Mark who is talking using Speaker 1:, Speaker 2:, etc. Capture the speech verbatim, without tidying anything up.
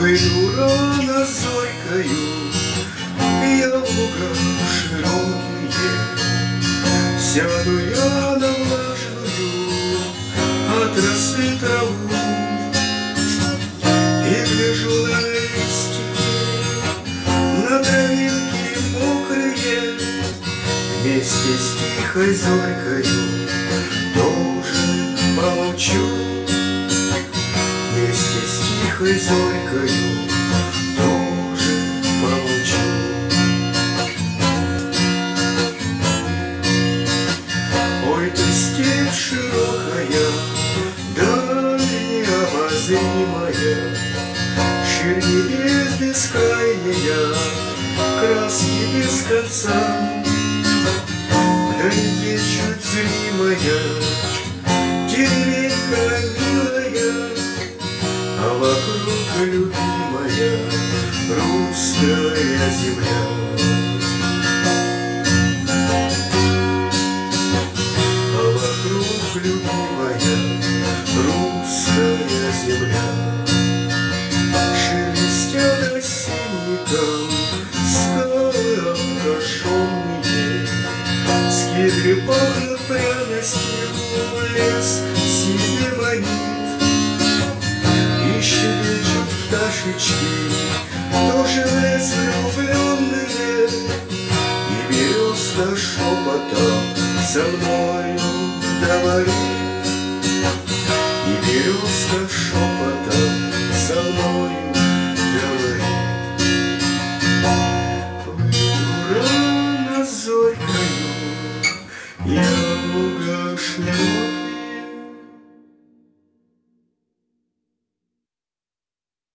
Speaker 1: Выйду рано зорькою, я в лугах широкие, сяду я на влажную от росы траву и гляжу на листики, на травинки мокрые, вместе с тихой зорькою тоже помолчу. Вместе с тихой зорькою тоже помолчу. Ой, ты степь широкая, даль необозримая, ширь небес бескрайняя, краски без конца. Вдалеке чуть зримая деревенька милая, а вокруг любимая русская земля. А вокруг любимая русская земля. Шелестят осенником скалы обкошенные, скидры пахнут пряностью, лес себе манит. И щебечут пташечки, тоже в лес влюбленные, и березка шепотом со мною говорит.